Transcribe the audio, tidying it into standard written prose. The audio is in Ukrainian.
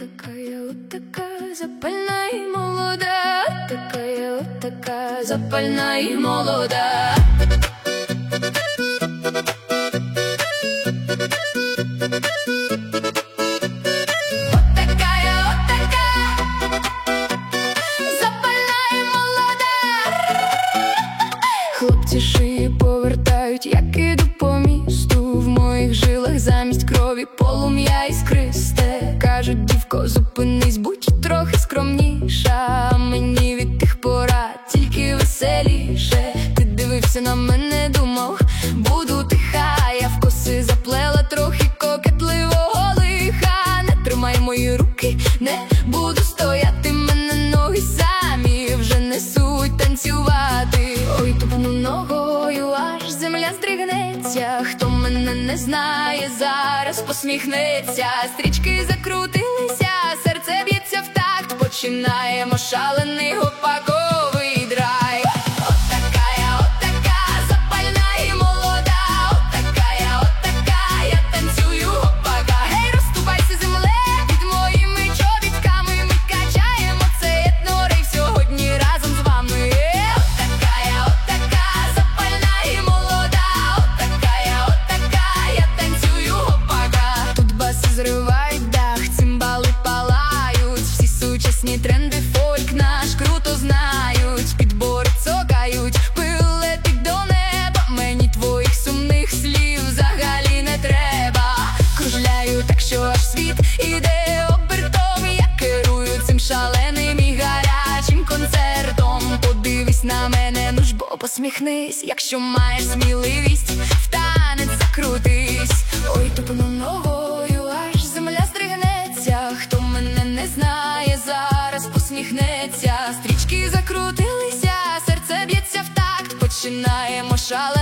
така запальна і молода, така запальна і молода. Хлопці шиї повертають, як іду по місту. В моїх жилах замість крові полум'я іскристе. Кажуть, дівко, зупинись, будь трохи скромніша. А мені від тих порад тільки веселіше. Ти дивився на мене, думав, буду тиха. Я в коси заплела трохи кокетливого лиха. Не тримай мої руки, не буду стояти. Мене ноги самі вже несуть танцювати. Ой, тупну ногою, аж земля здригнеться. Хто мене не знає, зараз посміхнеться. Стрічки закрутилися, серце б'ється в такт. Починаємо шалений гопаковий драйв. Отака запальна і молода. Отака, я танцюю гопака. Гей, розступайся, земле, під моїми чобітками. Ми качаємо цей етнорейв сьогодні разом з вами. Отака запальна і молода. Отака, я танцюю гопака. Тут баси зривають дах, цимбали палають. Всі сучасні тренди, фольк наш круто знають. Підбори цокають, пил летить до неба. Мені твоїх сумних слів взагалі не треба. Кружляю так, що аж світ іде обертом. Я керую цим шаленим і гарячим концертом. Подивись на мене, ну ж бо посміхнись. Якщо маєш сміливість, в танець закрутись. Ой, тупну ногою, аж земля здригнеться. Хто мене не знає, зараз посміхнеться. Стрічки закрутилися, серце б'ється в такт. Починаємо шалено